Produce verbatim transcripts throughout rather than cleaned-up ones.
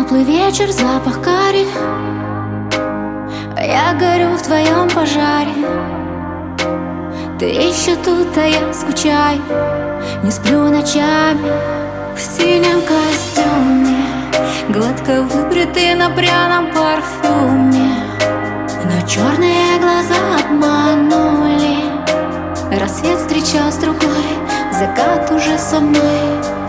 Теплый вечер, запах карри, а я горю в твоем пожаре. Ты еще тут, а я скучаю, не сплю ночами. В синем костюме, гладко выбритый на пряном парфюме, но черные глаза обманули. Рассвет встречал с другой, закат уже со мной.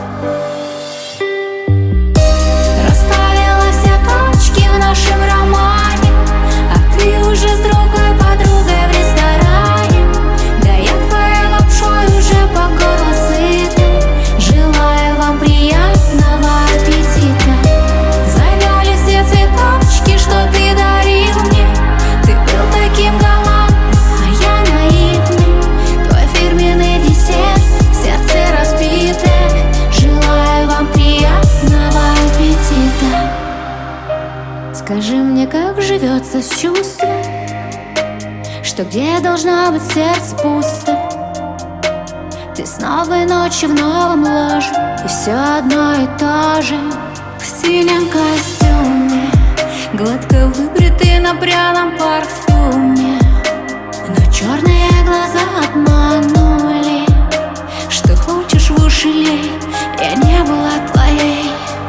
Расставила все точки в нашем романе, а ты уже с другой подругой в ресторане. Да я твоей лапшой уже по горло сыта. Желаю вам приятного аппетита. Завяли все цветочки, что ты дарил мне. Ты был таким галантным, а я наивный. Твой фирменный десерт, сердце разбитое. Желаю вам приятного аппетита. Скажи мне, как живется с чувством, что где должна быть сердце пусто. Ты с новой ночи в новом ложе, и все одно и то же. В синем костюме, гладко выбритый на пряном парфюме, но черные глаза обманули. Что хочешь в уши лей, я не была твоей.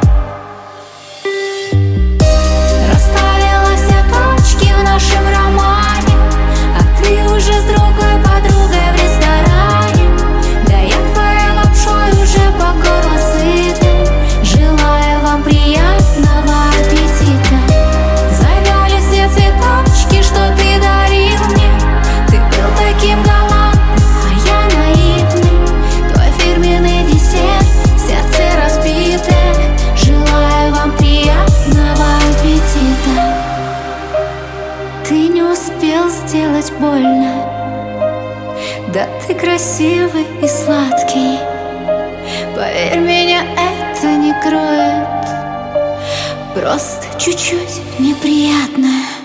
Расставила все точки в нашем романе, а ты уже с другой подругой в ресторане. Да я твоей лапшой уже по горло сыта. Желаю вам приятного аппетита. Завяли все цветочки, что ты дарил мне. Ты был таким галантным, а я наивный. Твой фирменный десерт, сердце разбитое. Желаю вам приятного аппетита. Ты не успел сделать больно, да ты красивый и сладкий. Поверь, меня это не кроет, просто чуть-чуть неприятно.